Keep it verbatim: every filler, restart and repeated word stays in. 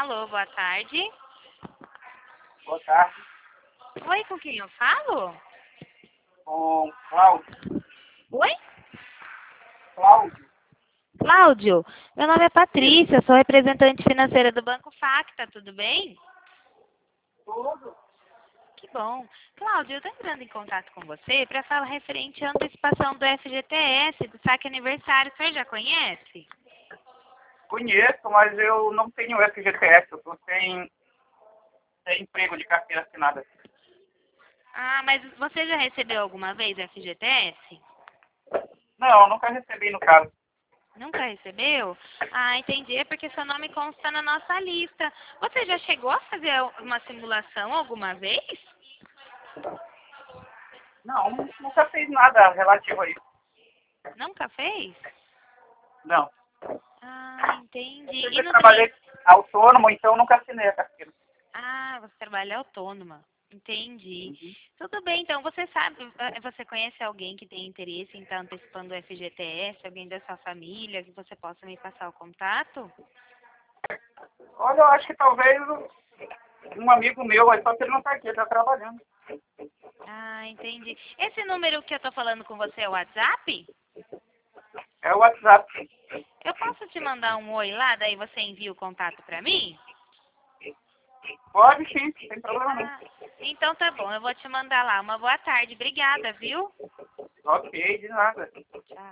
Alô, boa tarde. Boa tarde, Oi, com quem eu falo? com Cláudio. Oi? Cláudio, Cláudio, meu nome é Patrícia, sou representante financeira do Banco Facta, tudo bem? tudo? Que bom. Cláudio, eu estou entrando em contato com você para falar referente à antecipação do F G T S, do saque aniversário. O senhor já conhece? Conheço, mas eu não tenho F G T S, eu estou sem, sem emprego de carteira assinada. Ah, mas você já recebeu alguma vez F G T S? Não, nunca recebi no caso. Nunca recebeu? Ah, entendi. É porque seu nome consta na nossa lista. Você já chegou a fazer uma simulação alguma vez? Não, nunca fiz nada relativo a isso. Nunca fez? Não. Ah, entendi. E Sempre não trabalhei tem... autônomo, então nunca assinei a carteira. Ah, você trabalha autônoma. Entendi. Uhum. Tudo bem, então você sabe, eh, você conhece alguém que tem interesse em estar antecipando o F G T S, alguém da sua família, que você possa me passar o contato? Olha, eu acho que talvez um amigo meu, mas só que ele não está aqui, ele está trabalhando. Ah, entendi. Esse número que eu tô falando com você é o WhatsApp? É o WhatsApp. Eu posso te mandar um oi lá, daí você envia o contato pra mim? Pode sim, sem problema não. Ah, então tá bom, eu vou te mandar lá. Uma boa tarde. Obrigada, viu? Ok, de nada. Tchau.